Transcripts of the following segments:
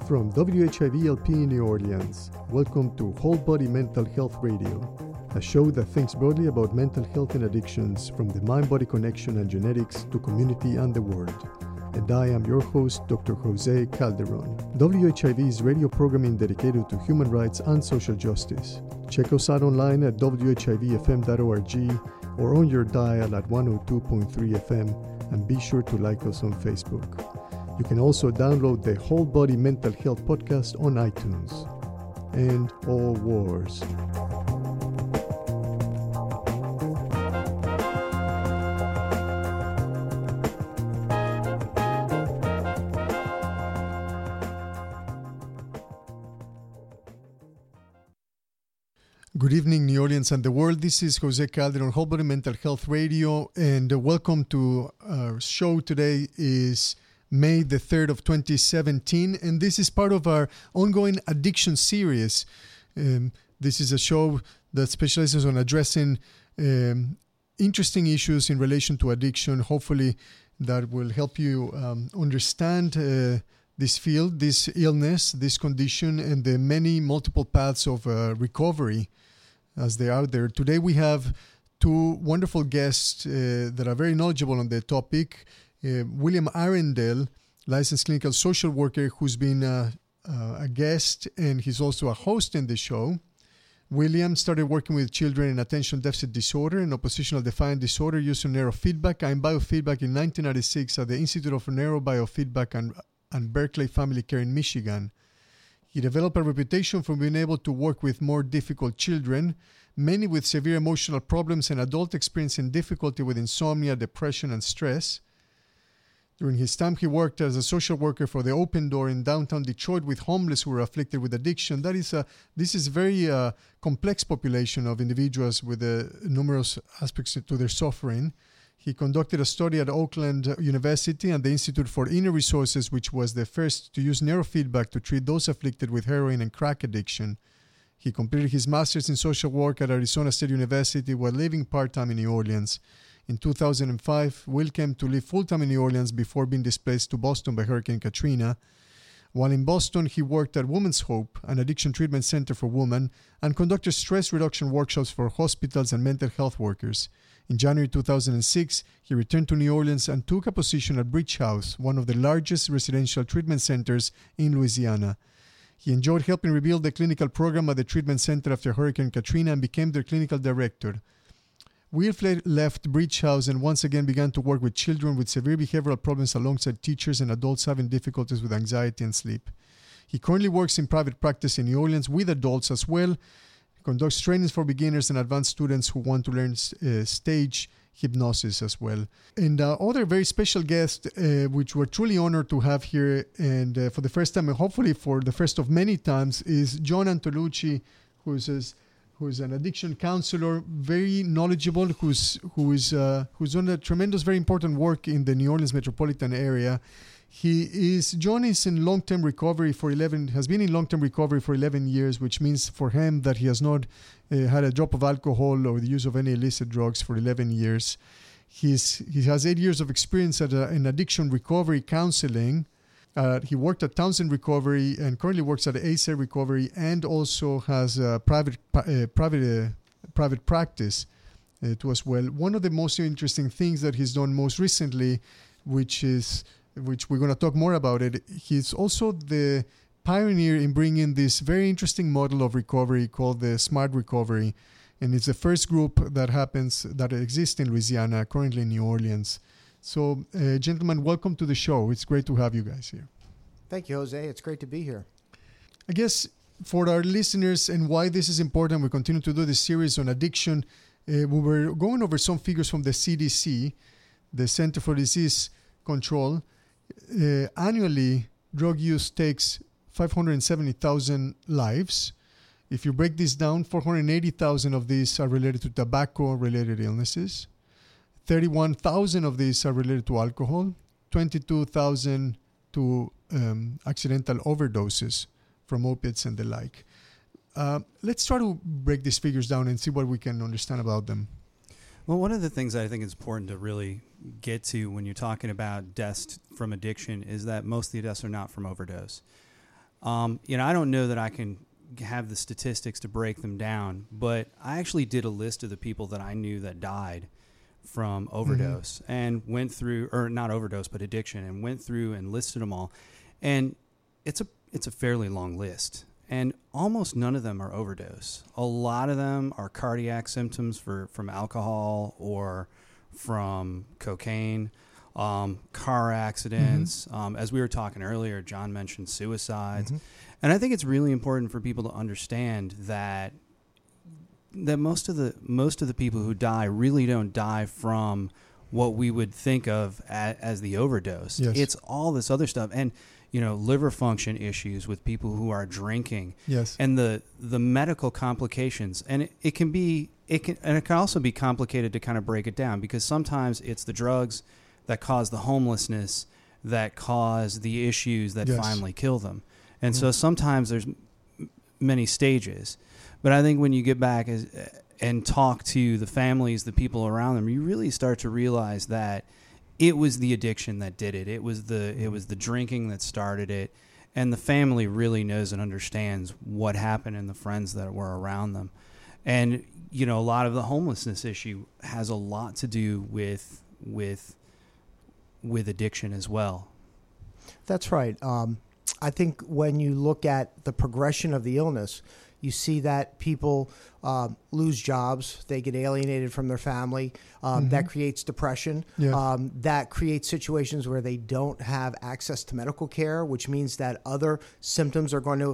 From WHIV-LP New Orleans, welcome to Whole Body Mental Health Radio, a show that thinks broadly about mental health and addictions from the mind-body connection and genetics to community and the world. And I am your host, Dr. Jose Calderon. WHIV's radio programming dedicated to human rights and social justice. Check us out online at WHIVFM.org or on your dial at 102.3 FM, and be sure to like us on Facebook. You can also download the Whole Body Mental Health podcast on iTunes. End all wars. Good evening, New Orleans and the world. This is Jose Calderon, Whole Body Mental Health Radio, and welcome to our show. Today is May the 3rd of 2017, and this is part of our ongoing addiction series. This is a show that specializes on addressing interesting issues in relation to addiction. Hopefully that will help you understand this field, this illness, this condition, and the many multiple paths of recovery as they are out there. Today we have two wonderful guests that are very knowledgeable on the topic. William Arendel, licensed clinical social worker who's been a guest, and he's also a host in the show. William started working with children in attention deficit disorder and oppositional defiant disorder using neurofeedback and biofeedback in 1996 at the Institute of Neurobiofeedback and Berkeley Family Care in Michigan. He developed a reputation for being able to work with more difficult children, many with severe emotional problems and adult experiencing difficulty with insomnia, depression, and stress. During his time, he worked as a social worker for the Open Door in downtown Detroit with homeless who were afflicted with addiction. This is a very complex population of individuals with numerous aspects to their suffering. He conducted a study at Oakland University and the Institute for Inner Resources, which was the first to use neurofeedback to treat those afflicted with heroin and crack addiction. He completed his master's in social work at Arizona State University while living part-time in New Orleans. In 2005, Will came to live full-time in New Orleans before being displaced to Boston by Hurricane Katrina. While in Boston, he worked at Women's Hope, an addiction treatment center for women, and conducted stress reduction workshops for hospitals and mental health workers. In January 2006, he returned to New Orleans and took a position at Bridge House, one of the largest residential treatment centers in Louisiana. He enjoyed helping rebuild the clinical program at the treatment center after Hurricane Katrina and became their clinical director. Will left Bridge House and once again began to work with children with severe behavioral problems alongside teachers and adults having difficulties with anxiety and sleep. He currently works in private practice in New Orleans with adults as well. He conducts trainings for beginners and advanced students who want to learn stage hypnosis as well. And other very special guest, which we're truly honored to have here, and for the first time, and hopefully for the first of many times, is John Antolucci, who's an addiction counselor, very knowledgeable, who's done a tremendous, very important work in the New Orleans metropolitan area. John is in long-term recovery has been in long-term recovery for 11 years, which means for him that he has not had a drop of alcohol or the use of any illicit drugs for 11 years. He has 8 years of experience in addiction recovery counseling. He worked at Townsend Recovery and currently works at Acer Recovery, and also has a private practice too as well. One of the most interesting things that he's done most recently, which we're going to talk more about it, he's also the pioneer in bringing this very interesting model of recovery called the Smart Recovery, and it's the first group that exists in Louisiana, currently in New Orleans. So, gentlemen, welcome to the show. It's great to have you guys here. Thank you, Jose. It's great to be here. I guess for our listeners and why this is important, we continue to do this series on addiction. We were going over some figures from the CDC, the Center for Disease Control. Annually, drug use takes 570,000 lives. If you break this down, 480,000 of these are related to tobacco-related illnesses. 31,000 of these are related to alcohol, 22,000 to accidental overdoses from opiates and the like. Let's try to break these figures down and see what we can understand about them. Well, one of the things that I think is important to really get to when you're talking about deaths from addiction is that most of the deaths are not from overdose. I don't know that I can have the statistics to break them down, but I actually did a list of the people that I knew that died from overdose and went through, or not overdose, but addiction, and went through and listed them all. And it's a fairly long list, and almost none of them are overdose. A lot of them are cardiac symptoms from alcohol or from cocaine, car accidents. As we were talking earlier, John mentioned suicides. And I think it's really important for people to understand that most of the people who die really don't die from what we would think of as the overdose. Yes. It's all this other stuff, and liver function issues with people who are drinking. Yes. And the medical complications, and it can also be complicated to kind of break it down, because sometimes it's the drugs that cause the homelessness that cause the issues that finally kill them. And so sometimes there's many stages. But I think when you get back and talk to the families, the people around them, you really start to realize that it was the addiction that did it. It was the drinking that started it. And the family really knows and understands what happened and the friends that were around them. And, a lot of the homelessness issue has a lot to do with addiction as well. That's right. I think when you look at the progression of the illness, you see that people lose jobs, they get alienated from their family. That creates depression. Yes. That creates situations where they don't have access to medical care, which means that other symptoms are going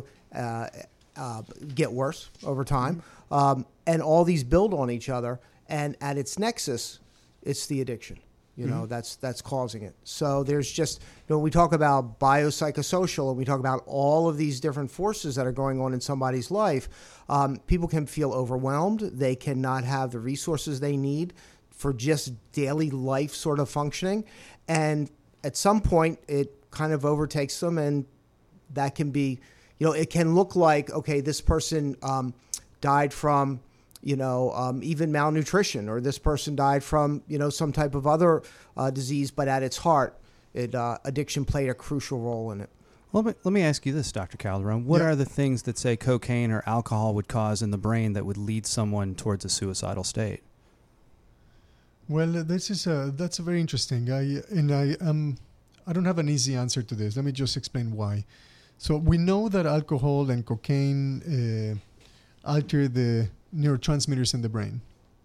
to get worse over time. And all these build on each other. And at its nexus, it's the addiction. That's causing it. So there's just, when we talk about biopsychosocial and we talk about all of these different forces that are going on in somebody's life, people can feel overwhelmed. They cannot have the resources they need for just daily life sort of functioning. And at some point, it kind of overtakes them, and that can be, it can look like, okay, this person died from even malnutrition, or this person died from, some type of other disease, but at its heart, addiction played a crucial role in it. Well, let me ask you this, Dr. Calderon. What are the things that, say, cocaine or alcohol would cause in the brain that would lead someone towards a suicidal state? Well, that's very interesting. I don't have an easy answer to this. Let me just explain why. So we know that alcohol and cocaine alter the neurotransmitters in the brain.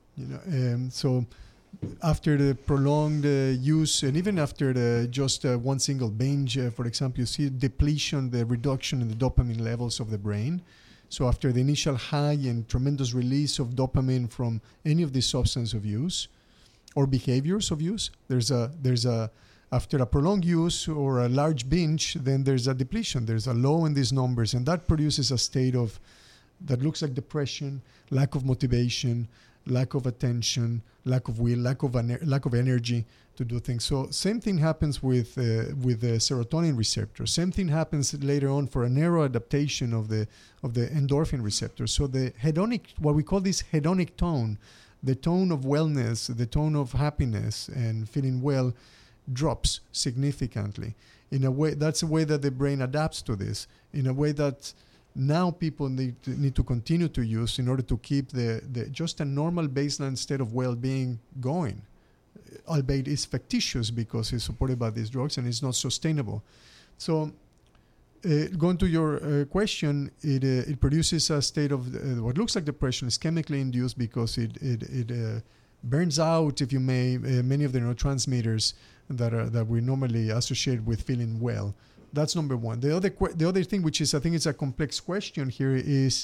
So after the prolonged use, and even after just one single binge, for example, you see depletion, the reduction in the dopamine levels of the brain. So after the initial high and tremendous release of dopamine from any of these substance of use or behaviors of use, there's a after a prolonged use or a large binge, then there's a depletion. There's a low in these numbers, and that produces a state that looks like depression, lack of motivation, lack of attention, lack of will, lack of energy to do things. So same thing happens with the serotonin receptor. Same thing happens later on for a narrow adaptation of the endorphin receptor. So the hedonic, what we call this hedonic tone, the tone of wellness, the tone of happiness and feeling well, drops significantly. In a way, that's a way that the brain adapts to this. In a way that now people need to continue to use in order to keep the just a normal baseline state of well-being going, albeit it's factitious because it's supported by these drugs and it's not sustainable. So going to your question, it produces a state of what looks like depression. Is chemically induced because it burns out, if you may, many of the neurotransmitters that we normally associate with feeling well. That's number one. The other thing, which is I think it's a complex question here, is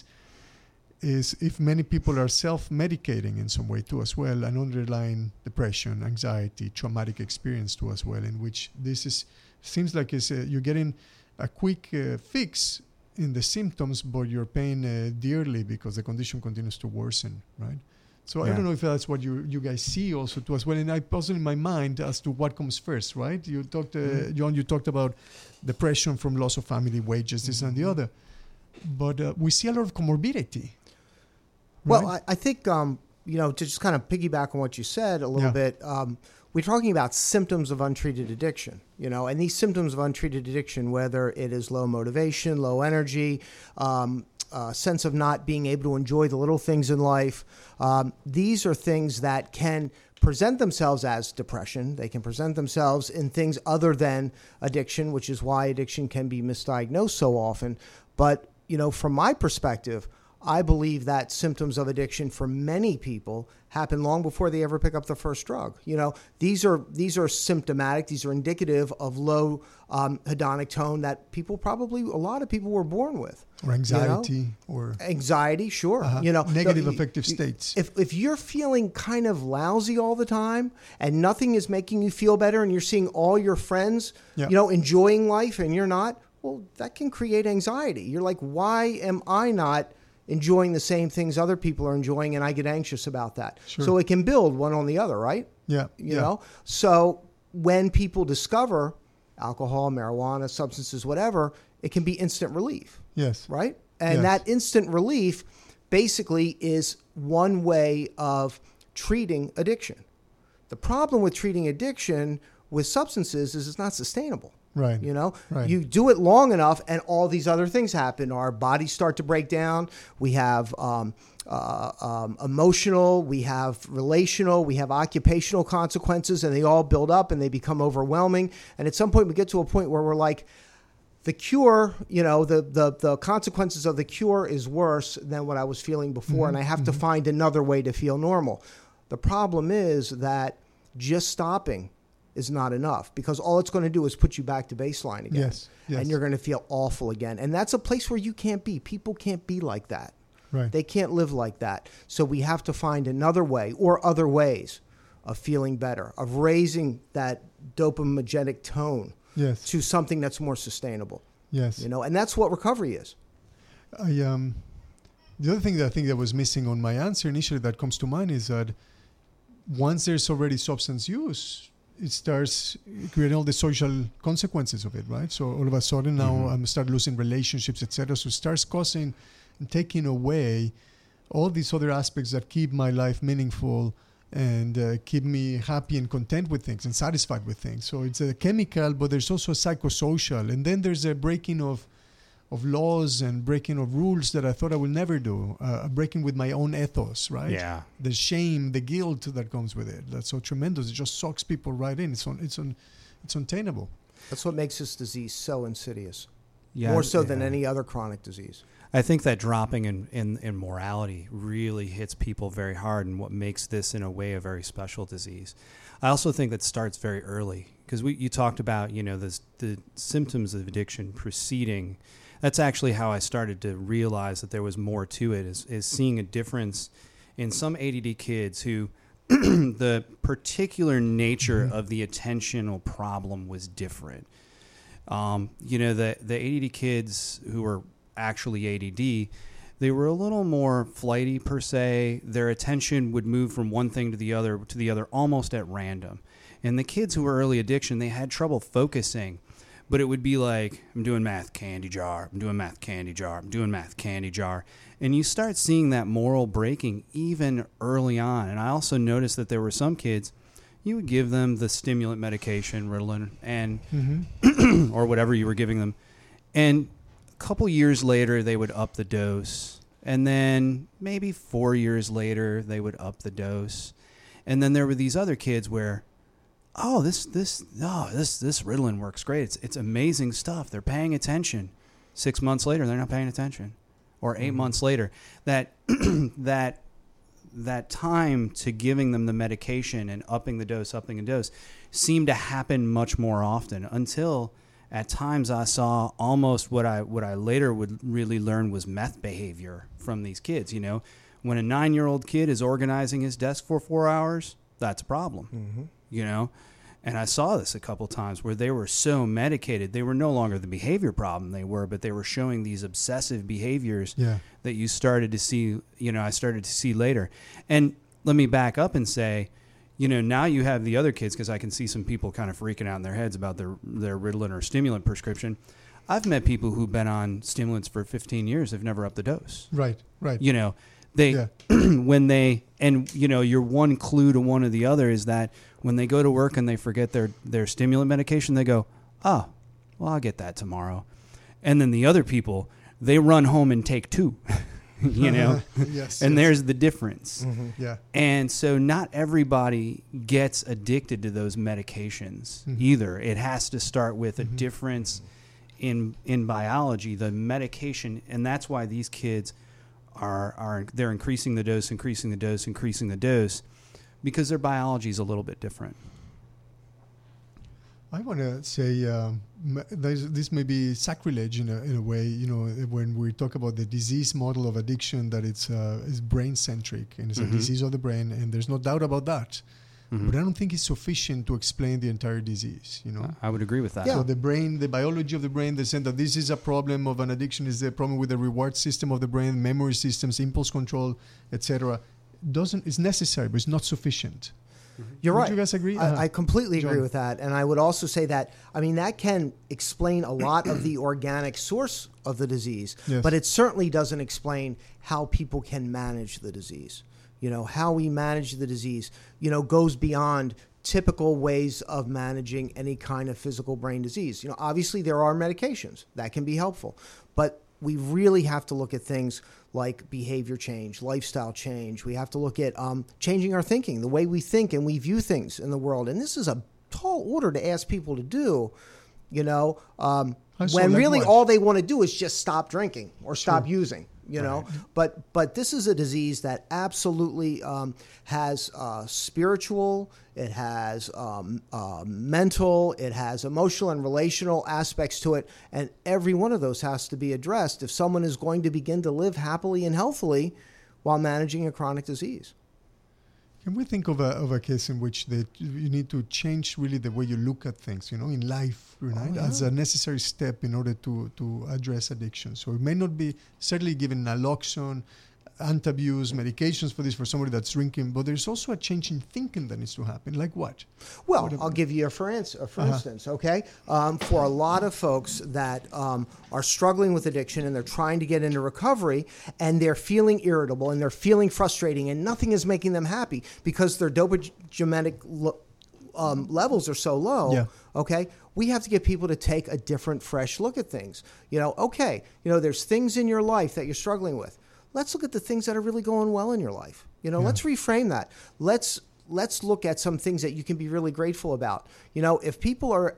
if many people are self-medicating in some way too as well, an underlying depression, anxiety, traumatic experience too as well, in which seems like you're getting a quick fix in the symptoms, but you're paying dearly because the condition continues to worsen, right? So I don't know if that's what you guys see also too as well. And I puzzle in my mind as to what comes first, right? You talked, John, you talked about depression from loss of family, wages, this and the other. But we see a lot of comorbidity. Well, right? I think to just kind of piggyback on what you said a little bit, we're talking about symptoms of untreated addiction, and these symptoms of untreated addiction, whether it is low motivation, low energy, sense of not being able to enjoy the little things in life, these are things that can present themselves as depression. They can present themselves in things other than addiction, which is why addiction can be misdiagnosed so often. But, from my perspective, I believe that symptoms of addiction for many people happen long before they ever pick up their first drug. These are symptomatic. These are indicative of low hedonic tone that a lot of people were born with. Or anxiety, or anxiety, sure. Negative affective states. If you're feeling kind of lousy all the time and nothing is making you feel better, and you're seeing all your friends, enjoying life, and you're not, well, that can create anxiety. You're like, why am I not enjoying the same things other people are enjoying, and I get anxious about that. Sure. So it can build one on the other, right? Yeah. You know? So when people discover alcohol, marijuana, substances, whatever, it can be instant relief. Yes. Right? And that instant relief basically is one way of treating addiction. The problem with treating addiction with substances is it's not sustainable. Right. Right. You do it long enough and all these other things happen. Our bodies start to break down. We have emotional, we have relational, we have occupational consequences, and they all build up and they become overwhelming. And at some point we get to a point where we're like, the cure, the consequences of the cure is worse than what I was feeling before, and I have to find another way to feel normal. The problem is that just stopping is not enough, because all it's going to do is put you back to baseline again. Yes. And you're going to feel awful again. And that's a place where you can't be. People can't be like that. Right. They can't live like that. So we have to find another way or other ways of feeling better, of raising that dopaminergic tone to something that's more sustainable. Yes. And that's what recovery is. The other thing that I think that was missing on my answer initially that comes to mind is that once there's already substance use, it starts creating all the social consequences of it, right? So all of a sudden now I'm start losing relationships, etc. So it starts causing and taking away all these other aspects that keep my life meaningful and keep me happy and content with things and satisfied with things. So it's a chemical, but there's also a psychosocial. And then there's a breaking of laws and breaking of rules that I thought I would never do, breaking with my own ethos, right? Yeah. The shame, the guilt that comes with it. That's so tremendous. It just sucks people right in. It's untenable. That's what makes this disease so insidious. Yeah, more so than any other chronic disease. I think that dropping in morality really hits people very hard, and what makes this, in a way, a very special disease. I also think that starts very early, because you talked about, the symptoms of addiction preceding. That's actually how I started to realize that there was more to it, is seeing a difference in some ADD kids who the particular nature of the attentional problem was different. The ADD kids who were actually ADD, they were a little more flighty per se. Their attention would move from one thing to the other almost at random. And the kids who were early addiction, they had trouble focusing. But it would be like, I'm doing math, candy jar. I'm doing math, candy jar. I'm doing math, candy jar. And you start seeing that moral breaking even early on. And I also noticed that there were some kids, you would give them the stimulant medication, Ritalin, and or whatever you were giving them. And a couple years later, they would up the dose. And then maybe 4 years later, they would up the dose. And then there were these other kids where, this Ritalin works great. It's amazing stuff. They're paying attention. 6 months later, they're not paying attention, or 8 months later. That time to giving them the medication and upping the dose, seemed to happen much more often, until at times I saw almost what I later would really learn was meth behavior from these kids. When a 9-year-old kid is organizing his desk for 4 hours, that's a problem. And I saw this a couple times where they were so medicated, they were no longer the behavior problem but they were showing these obsessive behaviors that you started to see, I started to see later. And let me back up and say, now you have the other kids, because I can see some people kind of freaking out in their heads about their Ritalin or stimulant prescription. I've met people who've been on stimulants for 15 years. They've never upped the dose. Right. They Yeah. when they, and you know, your one clue to one or the other is that when they go to work and they forget their stimulant medication, they go, oh, well, I'll get that tomorrow. And then the other people, they run home and take 2, you know, Yes. and yes. there's the difference. Yeah. And so not everybody gets addicted to those medications either. It has to start with a difference in biology, the medication, and that's why these kids they're increasing the dose, because their biology is a little bit different. I want to say this may be sacrilege in a way, you know, when we talk about the disease model of addiction, that it's brain-centric and it's a disease of the brain, and there's no doubt about that. But I don't think it's sufficient to explain the entire disease, you know. I would agree with that. Yeah. So the brain, the biology of the brain, the sense that this is a problem of an addiction, is the problem with the reward system of the brain, memory systems, impulse control, etc. It's necessary, but it's not sufficient. You're Would right. you guys agree? I completely agree John. with that. And I would also say that, I mean, that can explain a lot of the organic source of the disease, Yes. but it certainly doesn't explain how people can manage the disease. You know, how we manage the disease, you know, goes beyond typical ways of managing any kind of physical brain disease. You know, obviously there are medications that can be helpful, but we really have to look at things like behavior change, lifestyle change. We have to look at changing our thinking, the way we think and we view things in the world. And this is a tall order to ask people to do, you know, when really all they want to do is just stop drinking or stop using. You know, but this is a disease that absolutely has spiritual, it has mental, it has emotional and relational aspects to it, and every one of those has to be addressed if someone is going to begin to live happily and healthily while managing a chronic disease. Can we think of a case in which you need to change really the way you look at things, you know, in life, right? As a necessary step in order to address addiction? So it may not be certainly given naloxone, anti-abuse medications for this for somebody that's drinking, but there's also a change in thinking that needs to happen. Like what? Well, I'll give you for instance, okay? For a lot of folks that are struggling with addiction and they're trying to get into recovery and they're feeling irritable and they're feeling frustrating and nothing is making them happy because their dopaminergic levels are so low, okay? We have to get people to take a different, fresh look at things. You know, okay, you know, there's things in your life that you're struggling with. Let's look at the things that are really going well in your life. You know, let's reframe that. Let's look at some things that you can be really grateful about. You know, if people are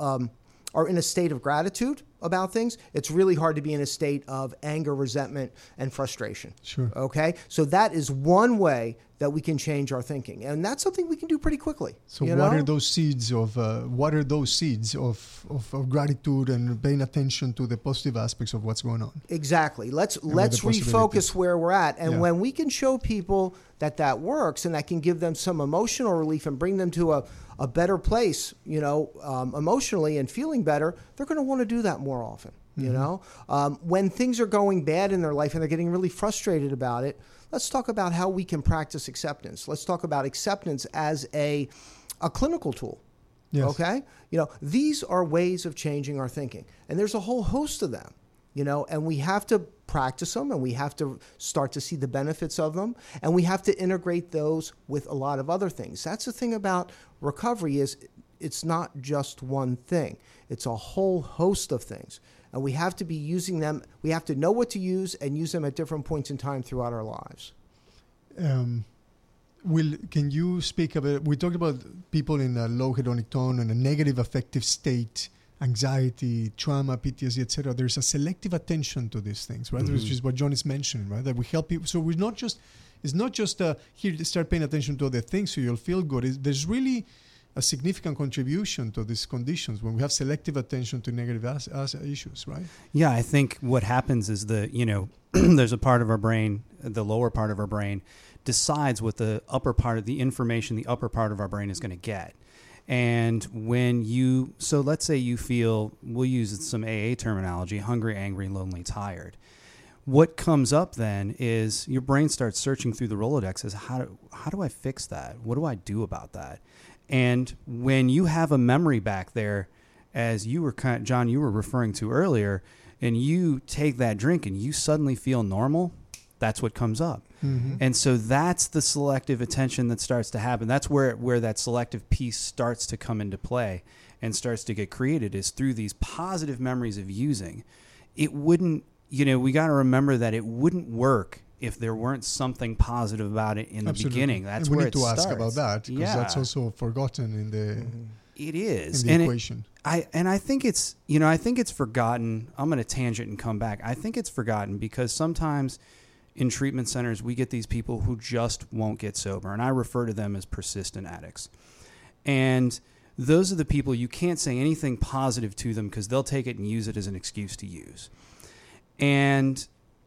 in a state of gratitude about things, it's really hard to be in a state of anger, resentment, and frustration. Sure. Okay? So that is one way that we can change our thinking. And that's something we can do pretty quickly. So water those seeds of gratitude and paying attention to the positive aspects of what's going on. Exactly. Let's refocus where we're at. And when we can show people that works and that can give them some emotional relief and bring them to a better place, you know, emotionally and feeling better, they're going to want to do that more often. You know, when things are going bad in their life and they're getting really frustrated about it, let's talk about how we can practice acceptance. Let's talk about acceptance as a clinical tool. Yes. Okay? You know, these are ways of changing our thinking. And there's a whole host of them, you know, and we have to practice them and we have to start to see the benefits of them. And we have to integrate those with a lot of other things. That's the thing about recovery is it's not just one thing. It's a whole host of things. And we have to be using them. We have to know what to use and use them at different points in time throughout our lives. Can you speak about, we talked about people in a low hedonic tone and a negative affective state, anxiety, trauma, PTSD, etc. There's a selective attention to these things, right? Which is what John is mentioning, right? That we help people. So it's not just here to start paying attention to other things so you'll feel good. There's really a significant contribution to these conditions when we have selective attention to negative issues, right? Yeah, I think what happens is there's a part of our brain, the lower part of our brain, decides what the upper part of the information the upper part of our brain is going to get. And so let's say you feel, we'll use some AA terminology, hungry, angry, lonely, tired. What comes up then is your brain starts searching through the Rolodex as how do I fix that? What do I do about that? And when you have a memory back there, as John, you were referring to earlier, and you take that drink and you suddenly feel normal, that's what comes up. And so that's the selective attention that starts to happen. That's where that selective piece starts to come into play and starts to get created, is through these positive memories of using. It wouldn't, we got to remember that it wouldn't work if there weren't something positive about it in the beginning. That's and we where need to starts. ask about that, because that's also forgotten in the it is in the equation. I think it's I think it's forgotten. I'm going to tangent and come back. I think it's forgotten because sometimes in treatment centers we get these people who just won't get sober, and I refer to them as persistent addicts. And those are the people you can't say anything positive to them because they'll take it and use it as an excuse to use. And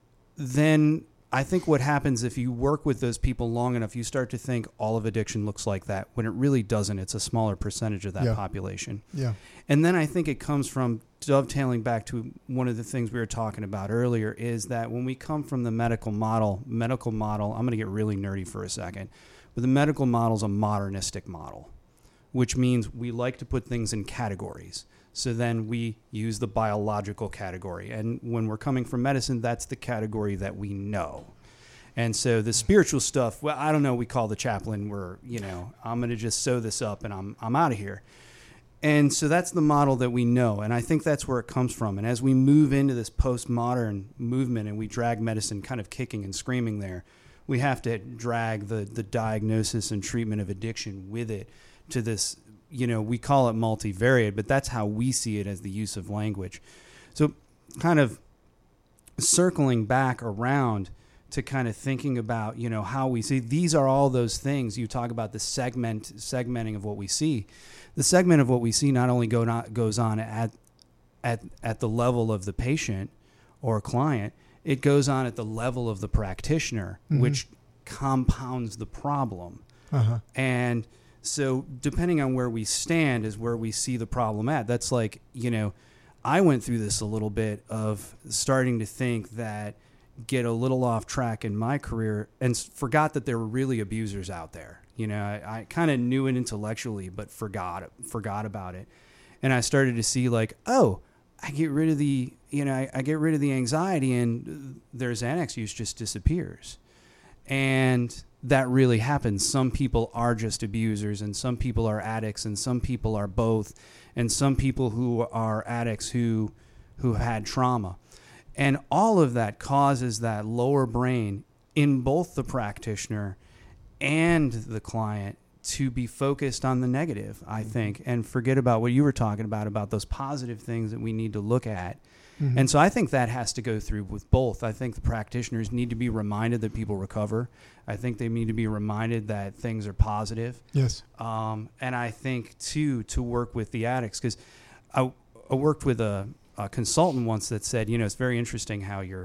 then I think what happens if you work with those people long enough, you start to think all of addiction looks like that, when it really doesn't. It's a smaller percentage of that population. Yeah. And then I think it comes from dovetailing back to one of the things we were talking about earlier, is that when we come from the medical model, I'm going to get really nerdy for a second, but the medical model is a modernistic model, which means we like to put things in categories. So then we use the biological category. And when we're coming from medicine, that's the category that we know. And so the spiritual stuff, well, I don't know, we call the chaplain, I'm going to just sew this up and I'm out of here. And so that's the model that we know. And I think that's where it comes from. And as we move into this postmodern movement and we drag medicine kind of kicking and screaming there, we have to drag the diagnosis and treatment of addiction with it to this, we call it multivariate, but that's how we see it as the use of language. So kind of circling back around to kind of thinking about, how we see, these are all those things. You talk about the segmenting of what we see. The segment of what we see not only goes on at the level of the patient or client, it goes on at the level of the practitioner, which compounds the problem. And so depending on where we stand is where we see the problem at. That's like, I went through this a little bit of starting to think that, get a little off track in my career and forgot that there were really abusers out there. I kind of knew it intellectually, but forgot about it. And I started to see like, I get rid of the anxiety and their Xanax use just disappears. And that really happens. Some people are just abusers, and some people are addicts, and some people are both, and some people who are addicts who had trauma. And all of that causes that lower brain in both the practitioner and the client to be focused on the negative, I think, and forget about what you were talking about those positive things that we need to look at. And so I think that has to go through with both. I think the practitioners need to be reminded that people recover. I think they need to be reminded that things are positive. Yes. And I think, too, to work with the addicts, because I worked with a consultant once that said, it's very interesting how your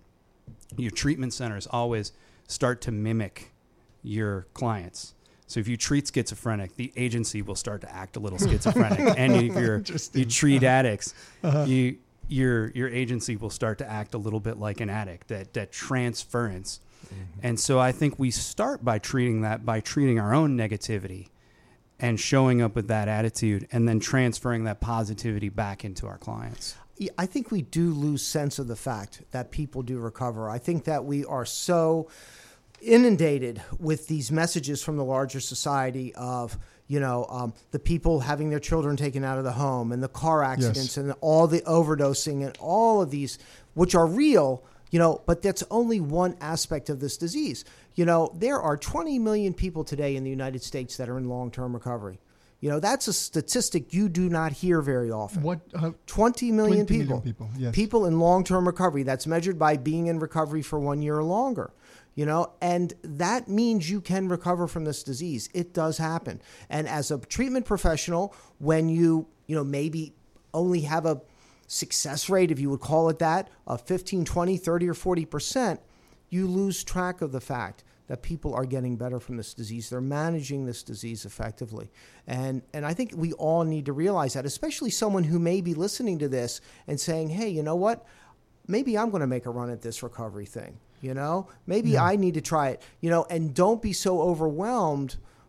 treatment centers always start to mimic your clients. So if you treat schizophrenic, the agency will start to act a little schizophrenic. And if you treat addicts, your agency will start to act a little bit like an addict, that transference. And so I think we start by treating our own negativity and showing up with that attitude and then transferring that positivity back into our clients. Yeah, I think we do lose sense of the fact that people do recover. I think that we are so inundated with these messages from the larger society of, the people having their children taken out of the home and the car accidents and all the overdosing and all of these, which are real, but that's only one aspect of this disease. There are 20 million people today in the United States that are in long-term recovery. That's a statistic you do not hear very often. 20 million people. Yes. People in long-term recovery. That's measured by being in recovery for 1 year or longer. And that means you can recover from this disease. It does happen. And as a treatment professional, when you maybe only have a success rate, if you would call it that, of 15, 20, 30, or 40%, you lose track of the fact that people are getting better from this disease. They're managing this disease effectively. And I think we all need to realize that, especially someone who may be listening to this and saying, hey, you know what? Maybe I'm going to make a run at this recovery thing. Maybe I need to try it, and don't be so overwhelmed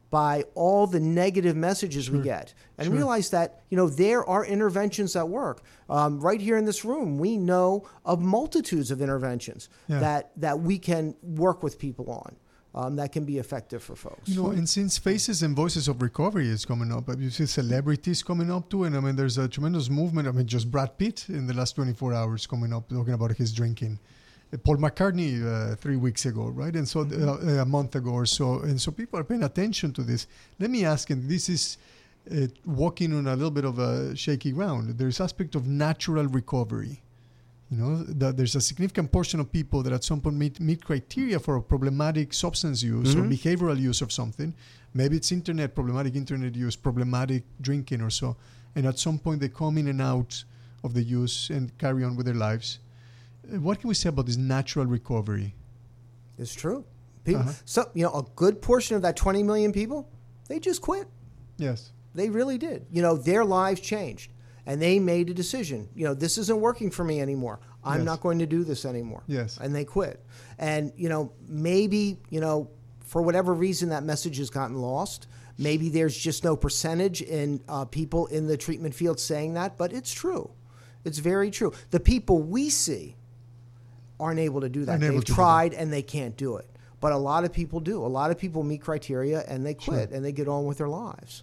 by all the negative messages we get, and realize that, there are interventions that work. Right here in this room, we know of multitudes of interventions that we can work with people on. That can be effective for folks. And since Faces and Voices of Recovery is coming up, you see celebrities coming up too, and I mean, there's a tremendous movement. I mean, just Brad Pitt in the last 24 hours coming up, talking about his drinking. Paul McCartney 3 weeks ago, right? And so a month ago or so. And so people are paying attention to this. Let me ask, and this is walking on a little bit of a shaky ground. There's aspect of natural recovery. That there's a significant portion of people that at some point meet criteria for problematic substance use or behavioral use of something. Maybe it's problematic internet use, problematic drinking or so. And at some point they come in and out of the use and carry on with their lives. What can we say about this natural recovery? It's true. People, so a good portion of that 20 million people, they just quit. Yes, they really did. Their lives changed, and they made a decision. This isn't working for me anymore. I'm not going to do this anymore. Yes, and they quit. And maybe for whatever reason that message has gotten lost. Maybe there's just no percentage in people in the treatment field saying that, but it's true. It's very true. The people we see aren't able to do that. They've tried and they can't do it. But a lot of people do. A lot of people meet criteria and they quit and they get on with their lives.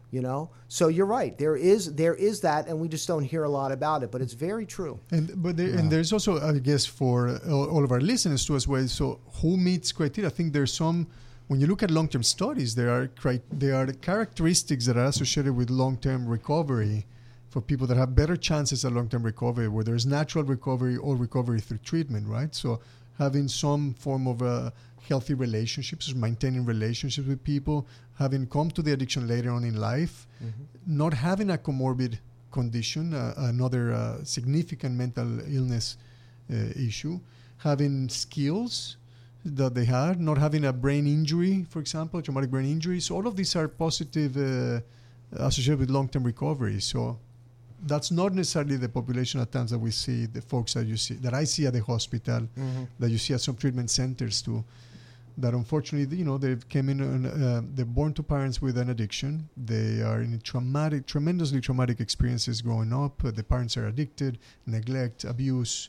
So you're right. There is that, and we just don't hear a lot about it. But it's very true. And there's also, I guess, for all of our listeners too as well. So who meets criteria? I think there's some. When you look at long-term studies, there are characteristics that are associated with long-term recovery. For people that have better chances at long-term recovery, where there's natural recovery or recovery through treatment, right? So having some form of healthy relationships, maintaining relationships with people, having come to the addiction later on in life, not having a comorbid condition, another significant mental illness issue, having skills that they had, not having a brain injury, for example, traumatic brain injury. So all of these are positive associated with long-term recovery. So that's not necessarily the population at times that we see, the folks that you see, that I see at the hospital, that you see at some treatment centers too, that unfortunately, they came in and they're born to parents with an addiction. They are in tremendously traumatic experiences growing up. The parents are addicted, neglect, abuse,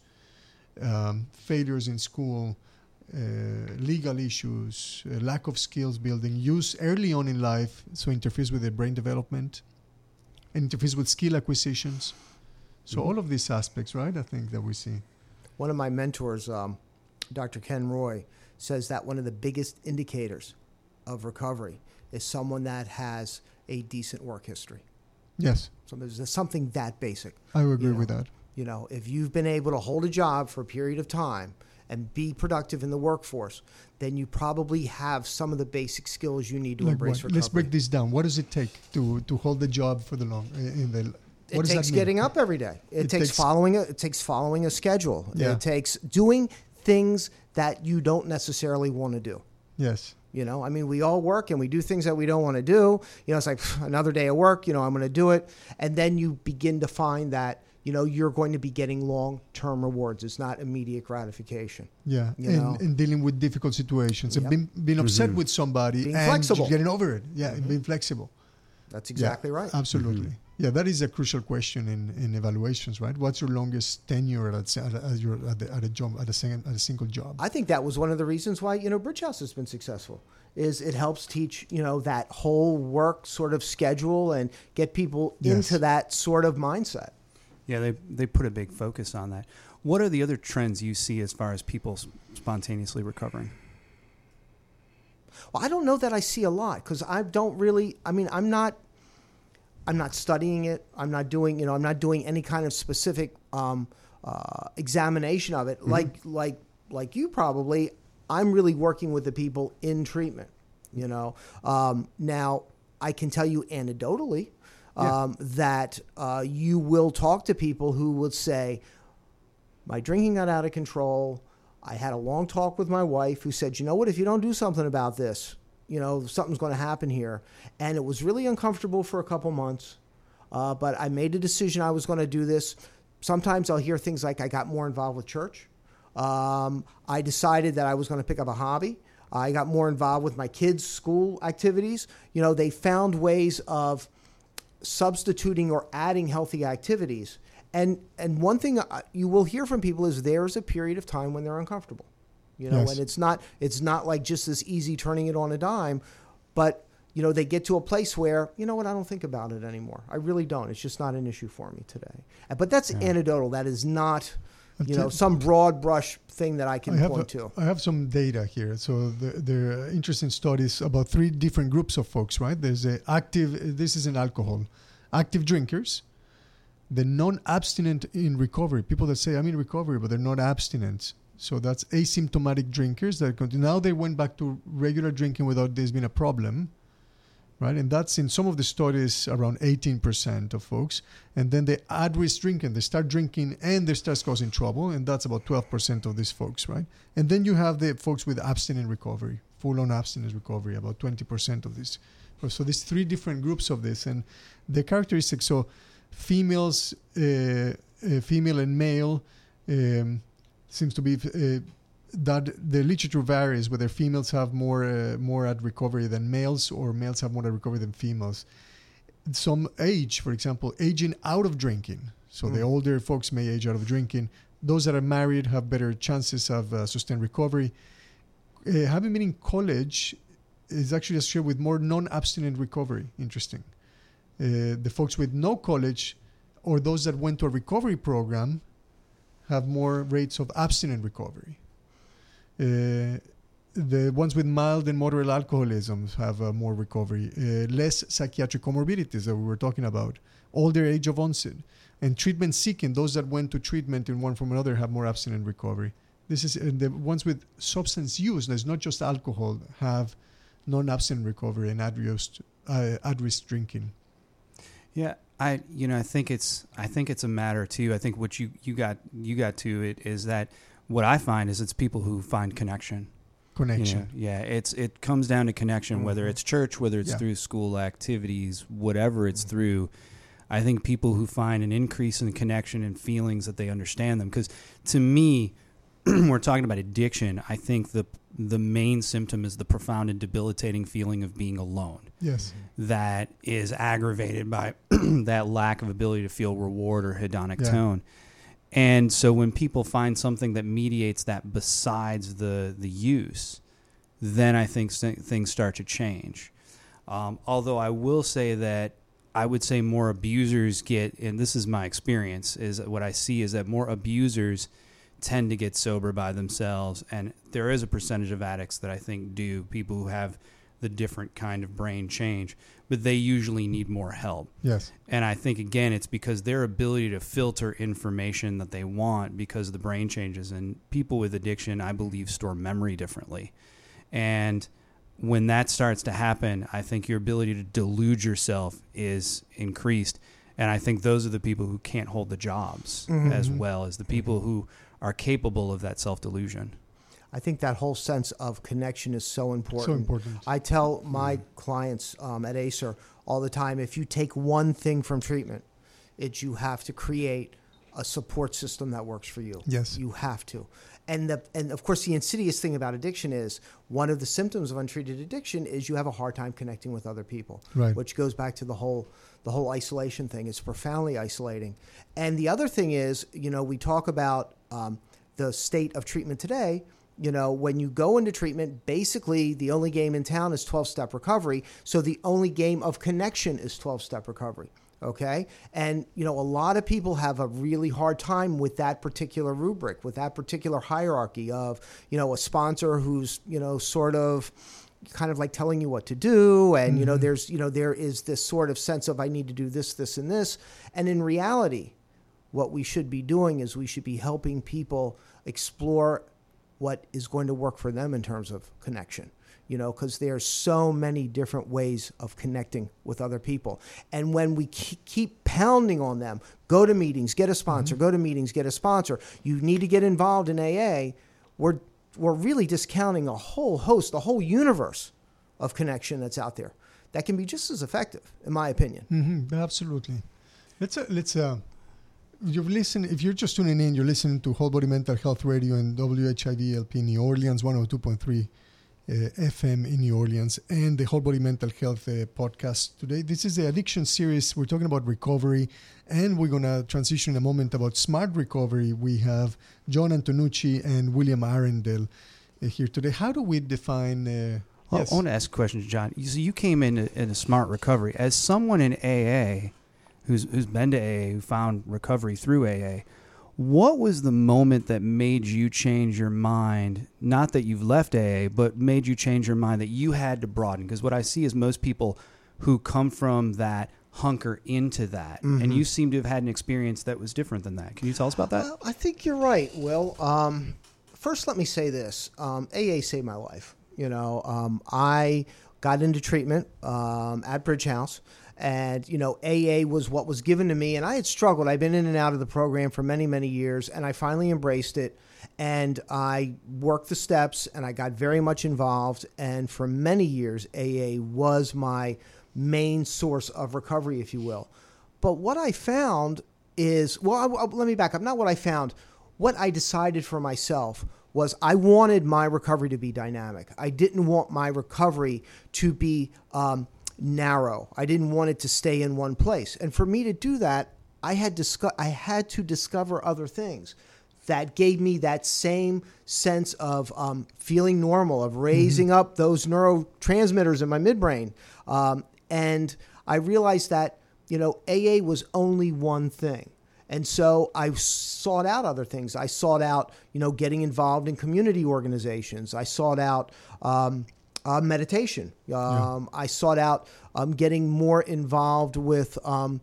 failures in school, legal issues, lack of skills building, use early on in life, so interferes with their brain development. Interferes with skill acquisitions. So all of these aspects, right, I think that we see. One of my mentors, Dr. Ken Roy, says that one of the biggest indicators of recovery is someone that has a decent work history. Yes. So there's something that basic. I would agree with that. If you've been able to hold a job for a period of time and be productive in the workforce, then you probably have some of the basic skills you need to embrace recovery. Let's break this down. What does it take to hold the job for the long? It takes getting up every day. It takes following a schedule. Yeah. It takes doing things that you don't necessarily want to do. Yes. We all work and we do things that we don't want to do. It's like another day of work. I'm going to do it, and then you begin to find that you're going to be getting long-term rewards. It's not immediate gratification. Yeah, and dealing with difficult situations, and being upset with somebody, being and flexible, getting over it. Yeah, and being flexible. That's exactly right. Absolutely. Yeah, that is a crucial question in evaluations, right? What's your longest tenure at a job, at a single job? I think that was one of the reasons why Bridge House has been successful. Is it helps teach that whole work sort of schedule and get people into that sort of mindset. Yeah, they put a big focus on that. What are the other trends you see as far as people spontaneously recovering? Well, I don't know that I see a lot because I don't really. I'm not studying it. I'm not doing any kind of specific examination of it. Like you probably. I'm really working with the people in treatment. Now I can tell you anecdotally. That you will talk to people who would say, my drinking got out of control. I had a long talk with my wife who said, if you don't do something about this, something's going to happen here. And it was really uncomfortable for a couple months, but I made a decision I was going to do this. Sometimes I'll hear things like I got more involved with church. I decided that I was going to pick up a hobby. I got more involved with my kids' school activities. They found ways of substituting or adding healthy activities. And one thing you will hear from people is there's a period of time when they're uncomfortable. Yes. And it's not like just this easy turning it on a dime, but they get to a place where, I don't think about it anymore. I really don't. It's just not an issue for me today. But that's anecdotal. That is not, some broad brush thing that I can point to. I have some data here. So there are interesting studies about 3 different groups of folks, right? There's this is in alcohol, active drinkers, the non-abstinent in recovery, people that say, I'm in recovery, but they're not abstinent. So that's asymptomatic drinkers that continue. Now they went back to regular drinking without this being a problem, right? And that's in some of the studies around 18% of folks. And then they at-risk drinking, they start drinking and they start causing trouble, and that's about 12% of these folks, right? And then you have the folks with abstinent recovery, full-on abstinence recovery, about 20% of this. So there's 3 different groups of this, and the characteristics. So females, female and male, seems to be that the literature varies whether females have more at recovery than males or males have more at recovery than females. Some age, for example, aging out of drinking. So the older folks may age out of drinking. Those that are married have better chances of sustained recovery. Having been in college is actually associated with more non-abstinent recovery. Interesting. The folks with no college or those that went to a recovery program have more rates of abstinent recovery. The ones with mild and moderate alcoholism have more recovery. Less psychiatric comorbidities that we were talking about. Older age of onset. And treatment seeking, those that went to treatment in one form or another have more abstinent recovery. This is the ones with substance use, that's not just alcohol, have non-abstinent recovery and at-risk drinking. Yeah, I think it's a matter too. I think what you got to it is that what I find is it's people who find connection. It comes down to connection, whether it's church, whether it's through school activities, whatever it's through. I think people who find an increase in connection and feelings that they understand them. Because to me, we're talking about addiction. I think the main symptom is the profound and debilitating feeling of being alone. Yes. That is aggravated by that lack of ability to feel reward or hedonic tone. And so when people find something that mediates that besides the use, then I think things start to change. Although I will say that I would say more abusers get, and this is my experience, is what I see is that more abusers tend to get sober by themselves. And there is a percentage of addicts that I think do, people who have the different kind of brain change, but they usually need more help. Yes. And I think, again, it's because their ability to filter information that they want because of the brain changes. And people with addiction, I believe, store memory differently. And when that starts to happen, I think your ability to delude yourself is increased. And I think those are the people who can't hold the jobs as well as the people who are capable of that self-delusion. I think that whole sense of connection is so important. So important. I tell my clients at Acer all the time, if you take one thing from treatment, it's you have to create a support system that works for you. Yes. You have to. And of course, the insidious thing about addiction is one of the symptoms of untreated addiction is you have a hard time connecting with other people, right. Which goes back to the whole isolation thing. It's profoundly isolating. And the other thing is, we talk about the state of treatment today. When you go into treatment, basically the only game in town is 12-step recovery. So the only game of connection is 12-step recovery. Okay. And, a lot of people have a really hard time with that particular rubric, with that particular hierarchy of, a sponsor who's, sort of kind of like telling you what to do. And, there is this sort of sense of I need to do this, this, and this. And in reality, what we should be doing is we should be helping people explore what is going to work for them in terms of connection. Because there's so many different ways of connecting with other people. And when we keep pounding on them, go to meetings, get a sponsor, go to meetings, get a sponsor, you need to get involved in AA, we're really discounting a whole host, a whole universe of connection that's out there that can be just as effective, in my opinion. Mm-hmm. Absolutely. You've listened, if you're just tuning in, you're listening to Whole Body Mental Health Radio and WHIV LP New Orleans 102.3 FM in New Orleans, and the Whole Body Mental Health podcast today. This is the addiction series. We're talking about recovery, and we're going to transition in a moment about smart recovery. We have John Antonucci and William Arundel here today. How do we define... Yes. I want to ask a question, John. So you came in a smart recovery. As someone in AA who's been to AA, who found recovery through AA, what was the moment that made you change your mind? Not that you've left AA, but made you change your mind that you had to broaden? Because what I see is most people who come from that hunker into that. Mm-hmm. And you seem to have had an experience that was different than that. Can you tell us about that? I think you're right, Will. First, let me say this. AA saved my life. I got into treatment at Bridge House. And, AA was what was given to me. And I had struggled. I'd been in and out of the program for many, many years. And I finally embraced it. And I worked the steps. And I got very much involved. And for many years, AA was my main source of recovery, if you will. But what I found is, let me back up. Not what I found. What I decided for myself was I wanted my recovery to be dynamic. I didn't want my recovery to be narrow. I didn't want it to stay in one place. And for me to do that, I had to discover other things that gave me that same sense of feeling normal, of raising up those neurotransmitters in my midbrain. And I realized that, AA was only one thing. And so I sought out other things. I sought out, getting involved in community organizations. I sought out meditation. I sought out getting more involved with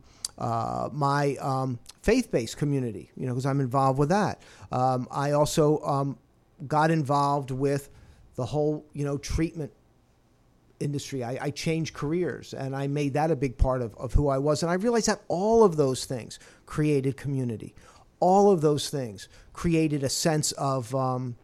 my faith-based community, because I'm involved with that. I also got involved with the whole, treatment industry. I changed careers, and I made that a big part of who I was. And I realized that all of those things created community. All of those things created a sense of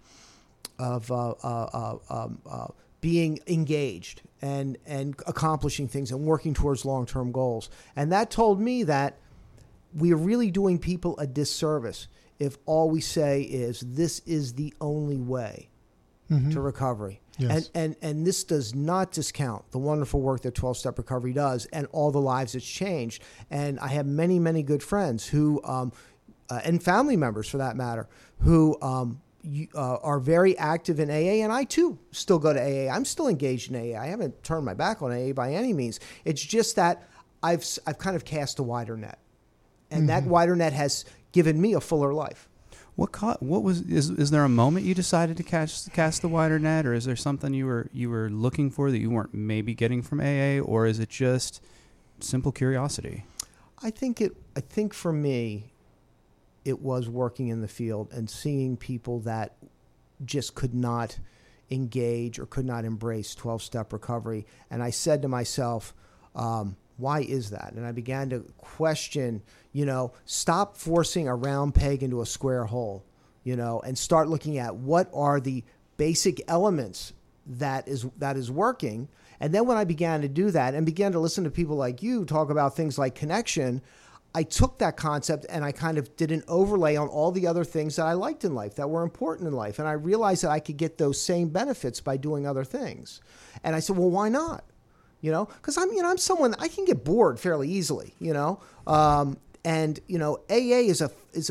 being engaged and accomplishing things and working towards long-term goals. And that told me that we are really doing people a disservice if all we say is this is the only way to recovery. Yes. And this does not discount the wonderful work that 12-Step Recovery does and all the lives it's changed. And I have many, many good friends who, and family members for that matter, who are very active in AA, and I too still go to AA. I'm still engaged in AA. I haven't turned my back on AA by any means. It's just that I've kind of cast a wider net, and that wider net has given me a fuller life. Is there a moment you decided to cast the wider net, or is there something you were looking for that you weren't maybe getting from AA, or is it just simple curiosity? I think for me, it was working in the field and seeing people that just could not engage or could not embrace 12-step recovery. And I said to myself, why is that? And I began to question, stop forcing a round peg into a square hole, and start looking at what are the basic elements that is working. And then when I began to do that and began to listen to people like you talk about things like connection, I took that concept and I kind of did an overlay on all the other things that I liked in life, that were important in life. And I realized that I could get those same benefits by doing other things. And I said, well, why not? Because I'm someone, I can get bored fairly easily, and AA is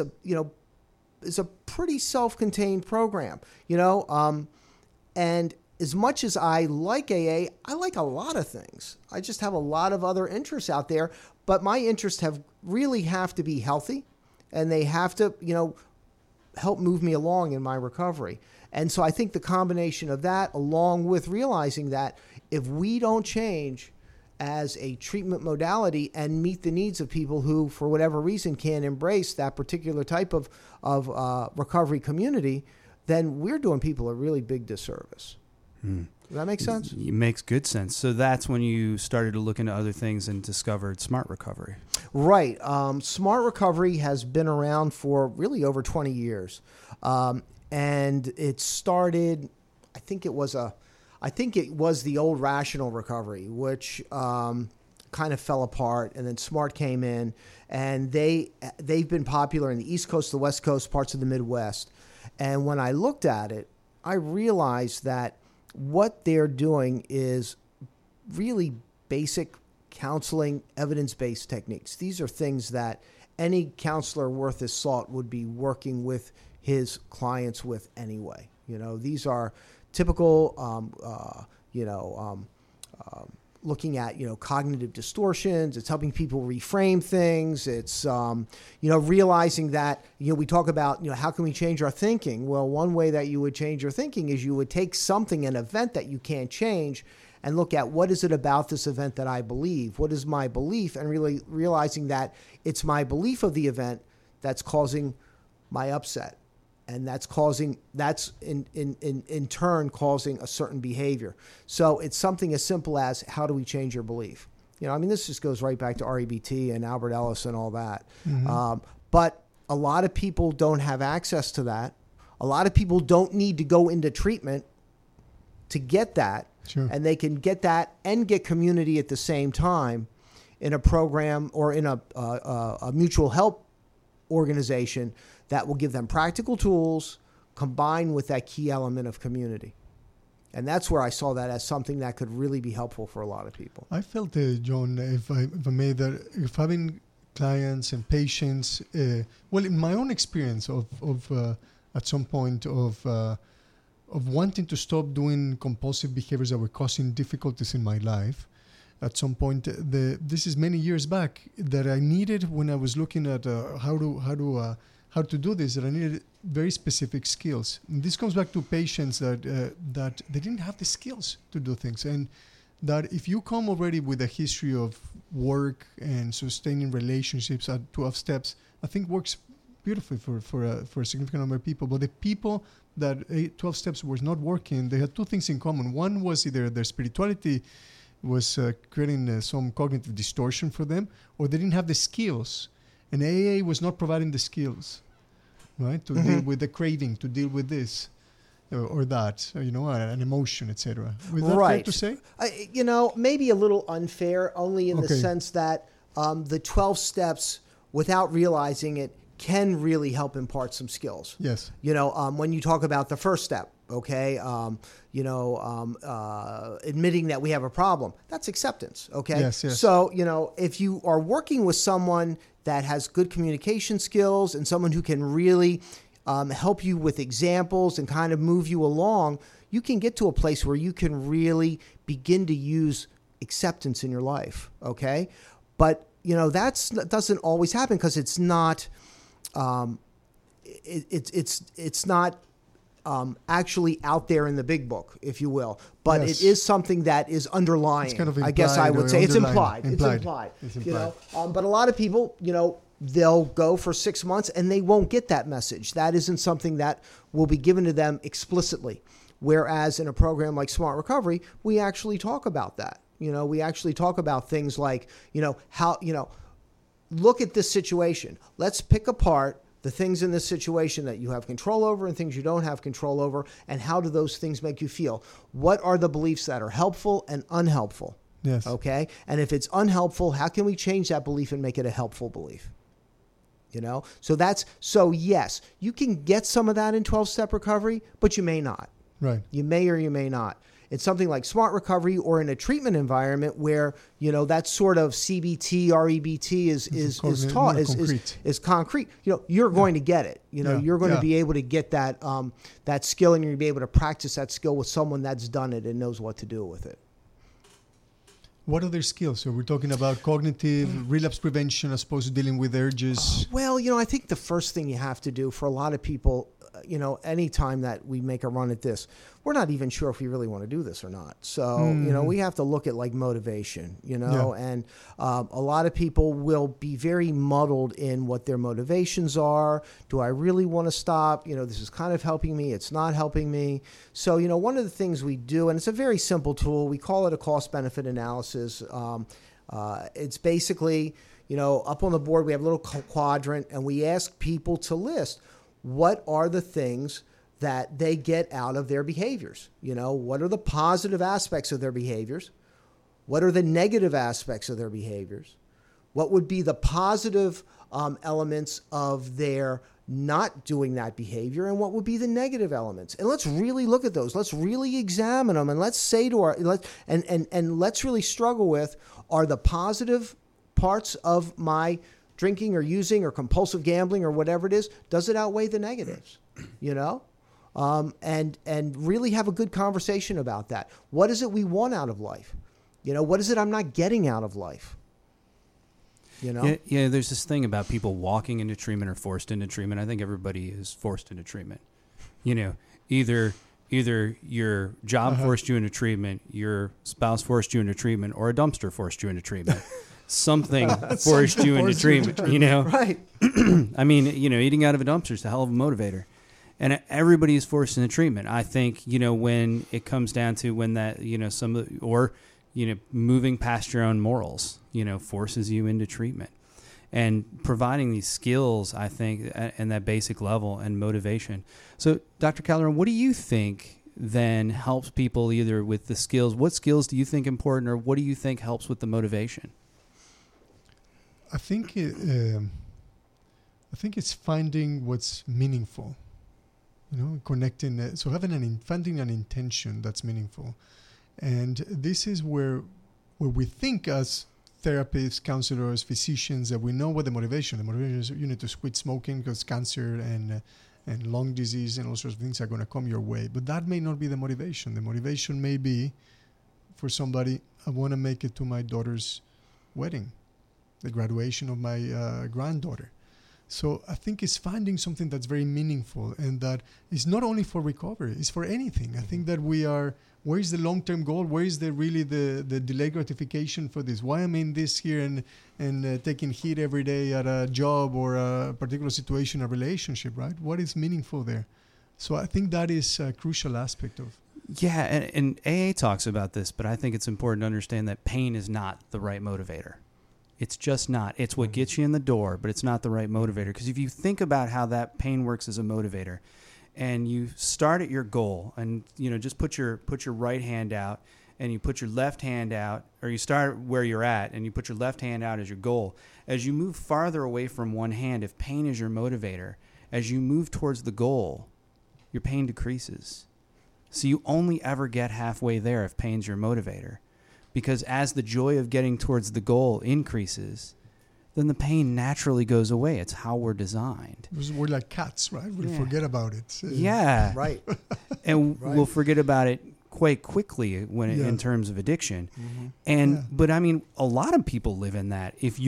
a pretty self-contained program, and as much as I like AA, I like a lot of things. I just have a lot of other interests out there, but my interests really have to be healthy, and they have to, help move me along in my recovery. And so I think the combination of that, along with realizing that if we don't change as a treatment modality and meet the needs of people who, for whatever reason, can't embrace that particular type of recovery community, then we're doing people a really big disservice. Does that make sense? It makes good sense. So that's when you started to look into other things and discovered Smart Recovery. Right. Smart Recovery has been around for really over 20 years. And it started, I think it was the old Rational Recovery, which kind of fell apart, and then Smart came in, and they've been popular in the East Coast, the West Coast, parts of the Midwest. And when I looked at it, I realized that what they're doing is really basic counseling, evidence-based techniques. These are things that any counselor worth his salt would be working with his clients with anyway. These are typical, looking at, cognitive distortions. It's helping people reframe things. It's, realizing that, we talk about, how can we change our thinking? Well, one way that you would change your thinking is you would take something, an event that you can't change, and look at what is it about this event that I believe? What is my belief? And really realizing that it's my belief of the event that's causing my upset. And that's in turn causing a certain behavior. So it's something as simple as, how do we change your belief? This just goes right back to REBT and Albert Ellis and all that. Mm-hmm. But a lot of people don't have access to that. A lot of people don't need to go into treatment to get that. Sure. And they can get that and get community at the same time in a program or in a mutual help organization that will give them practical tools combined with that key element of community. And that's where I saw that as something that could really be helpful for a lot of people. I felt, John, if I may, that if having clients and patients, in my own experience of at some point of wanting to stop doing compulsive behaviors that were causing difficulties in my life, at some point, this is many years back, that I needed, when I was looking at how to do this, that I needed very specific skills. And this comes back to patients that they didn't have the skills to do things. And that if you come already with a history of work and sustaining relationships at 12 steps, I think works beautifully for a significant number of people. But the people that 12 steps was not working, they had two things in common. One was either their spirituality was creating some cognitive distortion for them, or they didn't have the skills. And AA was not providing the skills, right, to deal with the craving, to deal with this or that, an emotion, etc. Was that fair to say? Maybe a little unfair, only in the sense that the 12 steps, without realizing it, can really help impart some skills. Yes. When you talk about the first step, admitting that we have a problem, that's acceptance. Okay. Yes. So, if you are working with someone that has good communication skills and someone who can really help you with examples and kind of move you along, you can get to a place where you can really begin to use acceptance in your life. Okay. But, that doesn't always happen because it's not, it's not actually out there in the big book, if you will. But yes. It is something that is underlying. It's kind of implied, I guess I would say it's implied. It's implied. But a lot of people, they'll go for 6 months and they won't get that message. That isn't something that will be given to them explicitly. Whereas in a program like Smart Recovery, we actually talk about that. We actually talk about things like, how, look at this situation. Let's pick apart the things in this situation that you have control over and things you don't have control over, and how do those things make you feel? What are the beliefs that are helpful and unhelpful? Yes. Okay? And if it's unhelpful, how can we change that belief and make it a helpful belief? So yes, you can get some of that in 12-step recovery, but you may not. Right. You may or you may not. It's something like Smart Recovery or in a treatment environment where, that sort of CBT, REBT is concrete. You're going to get it. You're going to be able to get that skill, and you're going to be able to practice that skill with someone that's done it and knows what to do with it. What other skills? So we're talking about cognitive relapse prevention as opposed to dealing with urges. I think the first thing you have to do for a lot of people, anytime that we make a run at this, we're not even sure if we really want to do this or not. So, we have to look at like motivation, and a lot of people will be very muddled in what their motivations are. Do I really want to stop? This is kind of helping me. It's not helping me. So, one of the things we do, and it's a very simple tool, we call it a cost-benefit analysis. It's basically, up on the board, we have a little quadrant, and we ask people to list what are the things that they get out of their behaviors. What are the positive aspects of their behaviors? What are the negative aspects of their behaviors? What would be the positive elements of their not doing that behavior and what would be the negative elements. And let's really look at those. Let's really examine them, and let's say to let's really struggle with, are the positive parts of my drinking or using or compulsive gambling or whatever it is, does it outweigh the negatives? And really have a good conversation about that. What is it we want out of life? What is it I'm not getting out of life? Yeah, there's this thing about people walking into treatment or forced into treatment. I think everybody is forced into treatment. Either your job forced you into treatment, your spouse forced you into treatment, or a dumpster forced you into treatment. Something forced you into treatment, Right. I mean, eating out of a dumpster is a hell of a motivator. And everybody is forced into treatment. I think, when it comes down to when that, moving past your own morals, forces you into treatment. And providing these skills, I think, and that basic level and motivation. So, Dr. Calderon, what do you think then helps people either with the skills? What skills do you think important, or what do you think helps with the motivation? I think it's finding what's meaningful. Connecting. So finding an intention that's meaningful, and this is where we think as therapists, counselors, physicians that we know what the motivation. The motivation is you need to quit smoking because cancer and lung disease and all sorts of things are going to come your way. But that may not be the motivation. The motivation may be for somebody, I want to make it to my daughter's wedding, the graduation of my granddaughter. So I think it's finding something that's very meaningful and that is not only for recovery, it's for anything. I think that where is the long-term goal? Where is the delayed gratification for this? Why am I in this here and taking heat every day at a job or a particular situation, a relationship, right? What is meaningful there? So I think that is a crucial aspect of. Yeah, and AA talks about this, but I think it's important to understand that pain is not the right motivator. It's just not. It's what gets you in the door, but it's not the right motivator. Because if you think about how that pain works as a motivator, and you start at your goal, and just put your right hand out, and you put your left hand out, or you start where you're at, and you put your left hand out as your goal. As you move farther away from one hand, if pain is your motivator, as you move towards the goal, your pain decreases. So you only ever get halfway there if pain's your motivator. Because as the joy of getting towards the goal increases, then the pain naturally goes away. It's how we're designed. We're like cats, right? We'll forget about it. Yeah. Right. And we'll forget about it quite quickly in terms of addiction. Mm-hmm. But I mean, a lot of people live in that. If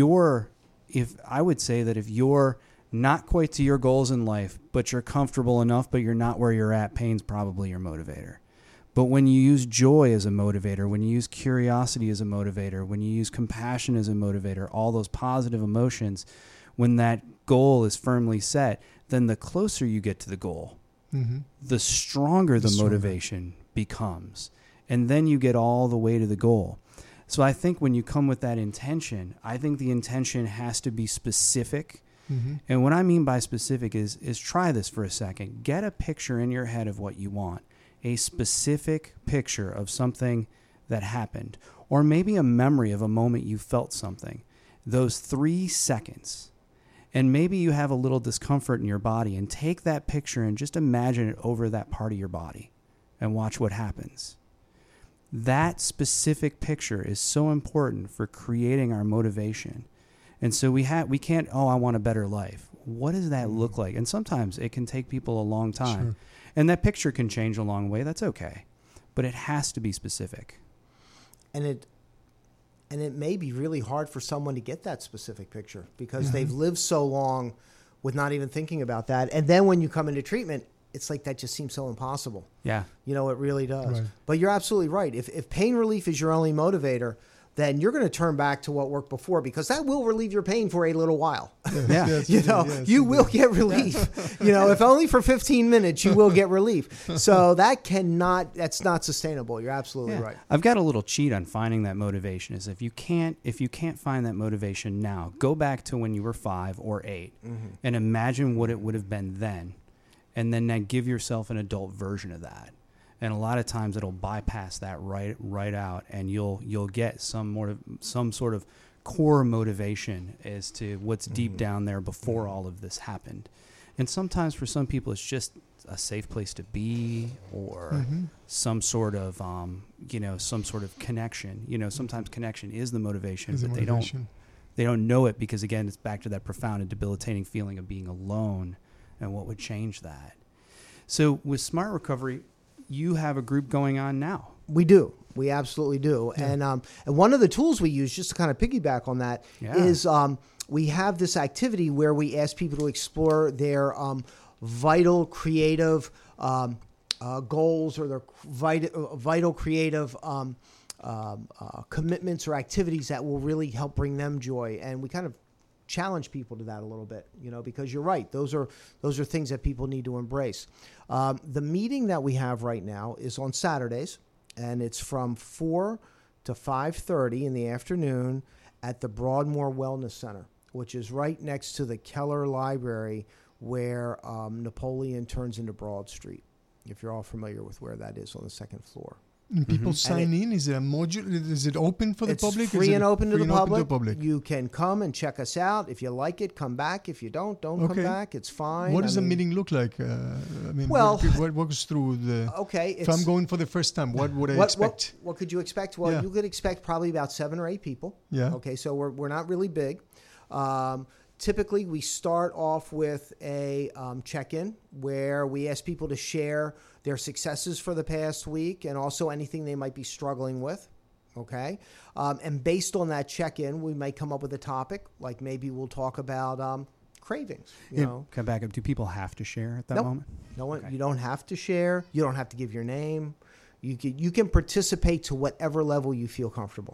I would say that if you're not quite to your goals in life, but you're comfortable enough, but you're not where you're at, pain's probably your motivator. But when you use joy as a motivator, when you use curiosity as a motivator, when you use compassion as a motivator, all those positive emotions, when that goal is firmly set, then the closer you get to the goal, the stronger the motivation becomes. And then you get all the way to the goal. So I think when you come with that intention, I think the intention has to be specific. And what I mean by specific is try this for a second. Get a picture in your head of what you want. A specific picture of something that happened, or maybe a memory of a moment you felt something, those 3 seconds. And maybe you have a little discomfort in your body, and take that picture and just imagine it over that part of your body and watch what happens. That specific picture is so important for creating our motivation. And so we can't, I want a better life. What does that look like? And sometimes it can take people a long time. Sure. And that picture can change along the way. That's okay. But it has to be specific. And it may be really hard for someone to get that specific picture because they've lived so long with not even thinking about that. And then when you come into treatment, it's like that just seems so impossible. Yeah. It really does. Right. But you're absolutely right. If pain relief is your only motivator, then you're going to turn back to what worked before because that will relieve your pain for a little while. Yes, you will get relief. If only for 15 minutes, you will get relief. So that's not sustainable. You're absolutely right. I've got a little cheat on finding that motivation is if you can't find that motivation now, go back to when you were 5 or 8 and imagine what it would have been then. And then give yourself an adult version of that. And a lot of times it'll bypass that right out, and you'll get some sort of core motivation as to what's deep down there before all of this happened. And sometimes for some people, it's just a safe place to be, or some sort of, some sort of connection. Sometimes connection is the motivation, but they don't know it because, again, it's back to that profound and debilitating feeling of being alone and what would change that. So with Smart Recovery, you have a group going on now. We do. We absolutely do. Yeah. And one of the tools we use, just to kind of piggyback on that, is we have this activity where we ask people to explore their vital creative goals or their vital creative commitments or activities that will really help bring them joy. And we kind of challenge people to that a little bit, because you're right. Those are things that people need to embrace. The meeting that we have right now is on Saturdays, and it's from 4 to 5:30 in the afternoon at the Broadmoor Wellness Center, which is right next to the Keller Library where Napoleon turns into Broad Street, if you're all familiar with where that is on the second floor. And people sign in? Is it a module? Is it open for the public? It's free and open to the public. You can come and check us out. If you like it, come back. If you don't come back. It's fine. What does the meeting look like? What goes through the... Okay. If I'm going for the first time, what would I expect? What could you expect? Well, you could expect probably about 7 or 8 people. Yeah. Okay, so we're not really big. Typically, we start off with a check-in where we ask people to share their successes for the past week and also anything they might be struggling with, okay? And based on that check-in, we might come up with a topic, like maybe we'll talk about cravings. Come back up. Do people have to share at that moment? No, you don't have to share. You don't have to give your name. You can participate to whatever level you feel comfortable,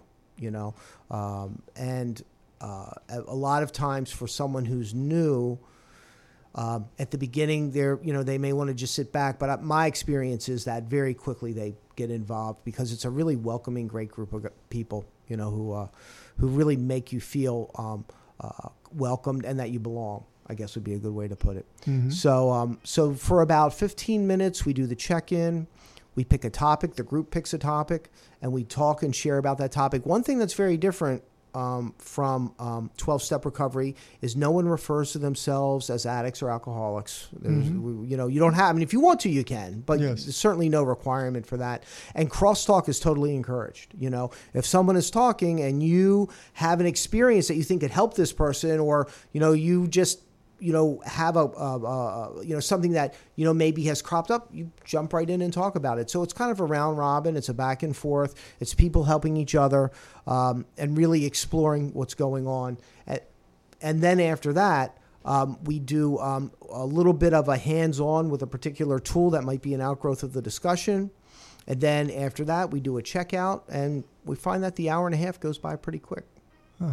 and a lot of times for someone who's new, at the beginning, they may want to just sit back. But my experience is that very quickly they get involved because it's a really welcoming, great group of people, who really make you feel welcomed and that you belong, I guess would be a good way to put it. Mm-hmm. So for about 15 minutes, we do the check-in. We pick a topic. The group picks a topic, and we talk and share about that topic. One thing that's very different from 12-step recovery is no one refers to themselves as addicts or alcoholics. You don't have, if you want to, you can, but there's certainly no requirement for that. And crosstalk is totally encouraged. If someone is talking and you have an experience that you think could help this person, or, you just, have something that, maybe has cropped up, you jump right in and talk about it. So it's kind of a round robin. It's a back and forth. It's people helping each other, and really exploring what's going on. And then after that, we do a little bit of a hands-on with a particular tool that might be an outgrowth of the discussion. And then after that, we do a checkout, and we find that the hour and a half goes by pretty quick. Huh.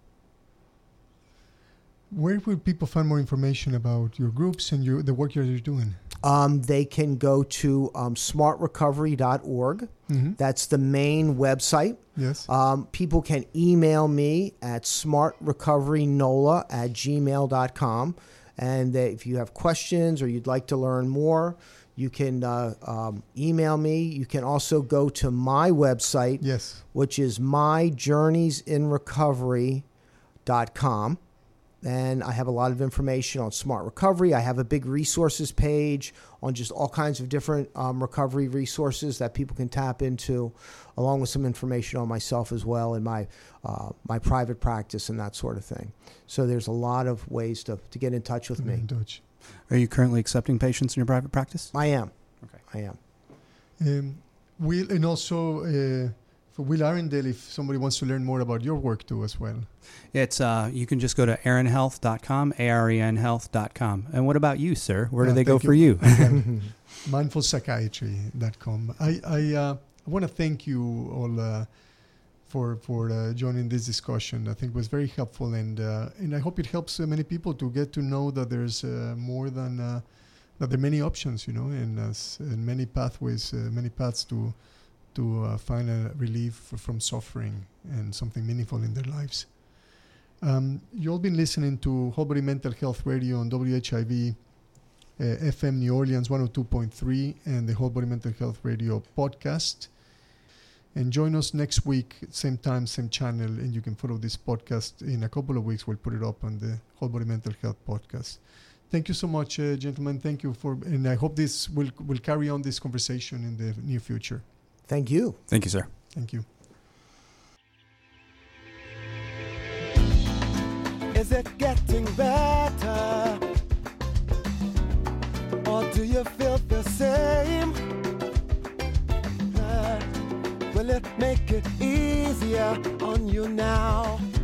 Where would people find more information about your groups and the work you're doing? They can go to smartrecovery.org. Mm-hmm. That's the main website. Yes. People can email me at smartrecoverynola@gmail.com. And if you have questions or you'd like to learn more, you can email me. You can also go to my website, which is myjourneysinrecovery.com. And I have a lot of information on Smart Recovery. I have a big resources page on just all kinds of different recovery resources that people can tap into, along with some information on myself as well and my private practice and that sort of thing. So there's a lot of ways to get in touch with me. Are you currently accepting patients in your private practice? I am. Okay. I am. And also... for Will Arendale, if somebody wants to learn more about your work too as well. It's you can just go to arenhealth.com, arenhealth.com. And what about you, sir? Where do they go for you? Mindfulpsychiatry.com. I want to thank you all for joining this discussion. I think it was very helpful, and I hope it helps many people to get to know that there's more than that there are many options, and many pathways, many paths to find a relief from suffering and something meaningful in their lives. You've all been listening to Whole Body Mental Health Radio on WHIV FM New Orleans 102.3 and the Whole Body Mental Health Radio podcast. And join us next week, same time, same channel, and you can follow this podcast. In a couple of weeks, we'll put it up on the Whole Body Mental Health podcast. Thank you so much, gentlemen. Thank you and I hope this will carry on this conversation in the near future. Thank you. Thank you, sir. Thank you. Is it getting better? Or do you feel the same? Will it make it easier on you now?